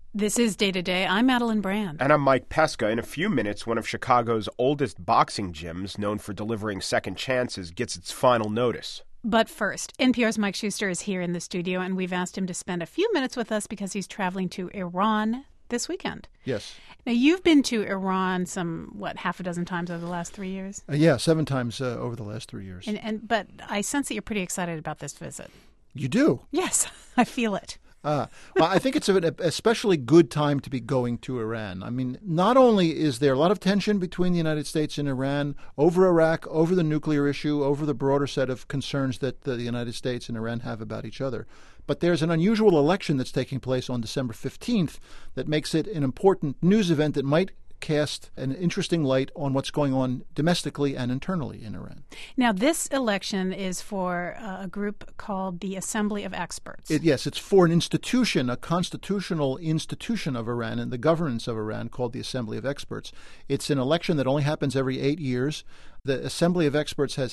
This is Day to Day. I'm Madeline Brand. And I'm Mike Pesca. In a few minutes, one of Chicago's oldest boxing gyms, known for delivering second chances, gets its final notice. But first, NPR's Mike Schuster is here in the studio, and we've asked him to spend a few minutes with us because he's traveling to Iran this weekend. Yes. Now, you've been to Iran half a dozen times over the last 3 years? 7 times over the last 3 years. But I sense that you're pretty excited about this visit. You do? Yes, I feel it. Well, I think it's an especially good time to be going to Iran. I mean, not only is there a lot of tension between the United States and Iran over Iraq, over the nuclear issue, over the broader set of concerns that the United States and Iran have about each other, but there's an unusual election that's taking place on December 15th that makes it an important news event that might cast an interesting light on what's going on domestically and internally in Iran. Now, this election is for a group called the Assembly of Experts. Yes, it's for an institution, a constitutional institution of Iran and the governance of Iran called the Assembly of Experts. It's an election that only happens every 8 years. The Assembly of Experts has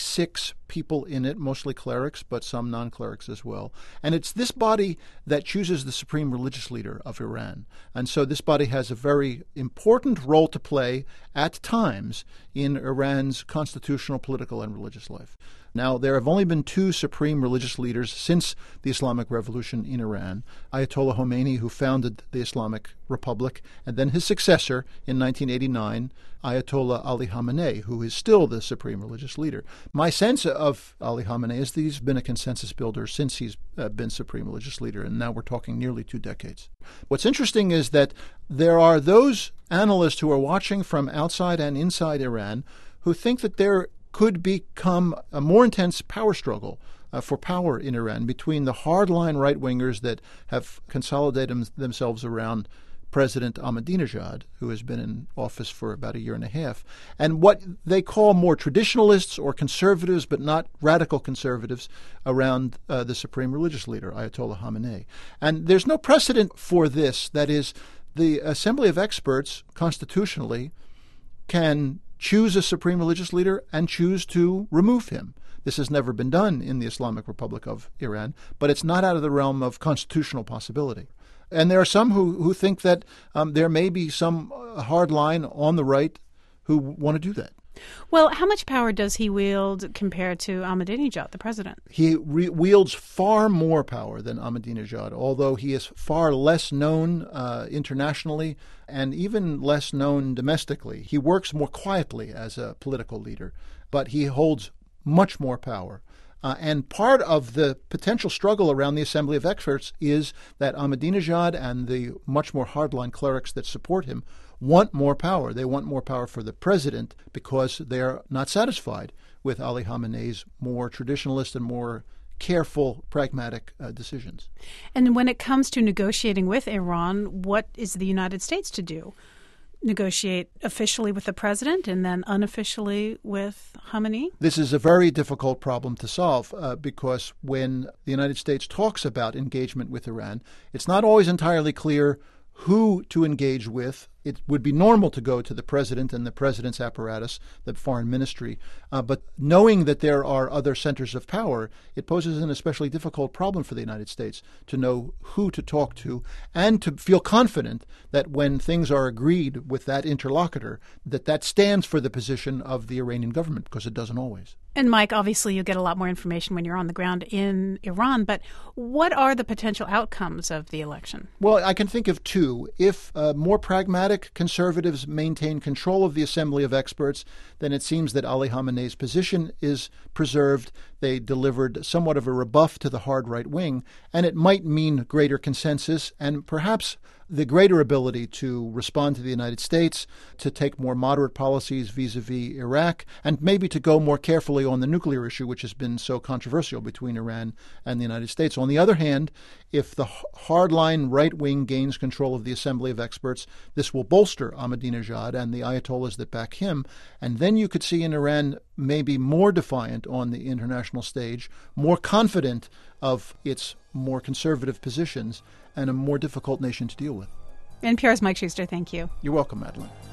86 people in it, mostly clerics, but some non-clerics as well. And it's this body that chooses the supreme religious leader of Iran. And so this body has a very important role to play at times in Iran's constitutional, political, and religious life. Now, there have only been 2 supreme religious leaders since the Islamic Revolution in Iran, Ayatollah Khomeini, who founded the Islamic Republic, and then his successor in 1989, Ayatollah Ali Khamenei, who is still the supreme religious leader. My sense of Ali Khamenei is that he's been a consensus builder since he's been supreme religious leader, and now we're talking nearly 2 decades. What's interesting is that there are those analysts who are watching from outside and inside Iran who think that there could become a more intense power struggle for power in Iran between the hardline right-wingers that have consolidated themselves around President Ahmadinejad, who has been in office for about 1.5 years, and what they call more traditionalists or conservatives, but not radical conservatives, around the supreme religious leader, Ayatollah Khamenei. And there's no precedent for this. That is, the Assembly of Experts, constitutionally, can choose a supreme religious leader and choose to remove him. This has never been done in the Islamic Republic of Iran, but it's not out of the realm of constitutional possibility. And there are some who think that there may be some hard line on the right who want to do that. Well, how much power does he wield compared to Ahmadinejad, the president? He wields far more power than Ahmadinejad, although he is far less known internationally and even less known domestically. He works more quietly as a political leader, but he holds much more power. And part of the potential struggle around the Assembly of Experts is that Ahmadinejad and the much more hardline clerics that support him want more power. They want more power for the president because they're not satisfied with Ali Khamenei's more traditionalist and more careful, pragmatic decisions. And when it comes to negotiating with Iran, what is the United States to do? Negotiate officially with the president and then unofficially with Khamenei? This is a very difficult problem to solve because when the United States talks about engagement with Iran, it's not always entirely clear who to engage with. It would be normal to go to the president and the president's apparatus, the foreign ministry. But knowing that there are other centers of power, it poses an especially difficult problem for the United States to know who to talk to and to feel confident that when things are agreed with that interlocutor, that stands for the position of the Iranian government, because it doesn't always. And Mike, obviously you get a lot more information when you're on the ground in Iran, but what are the potential outcomes of the election? Well, I can think of 2. If more pragmatic conservatives maintain control of the Assembly of Experts, then it seems that Ali Khamenei's position is preserved. They delivered somewhat of a rebuff to the hard right wing, and it might mean greater consensus and perhaps the greater ability to respond to the United States, to take more moderate policies vis-a-vis Iraq, and maybe to go more carefully on the nuclear issue, which has been so controversial between Iran and the United States. On the other hand, if the hardline right wing gains control of the Assembly of Experts, this will bolster Ahmadinejad and the Ayatollahs that back him, and then you could see in Iran maybe more defiant on the international stage, more confident of its more conservative positions, and a more difficult nation to deal with. NPR's Mike Schuster, thank you. You're welcome, Madeline.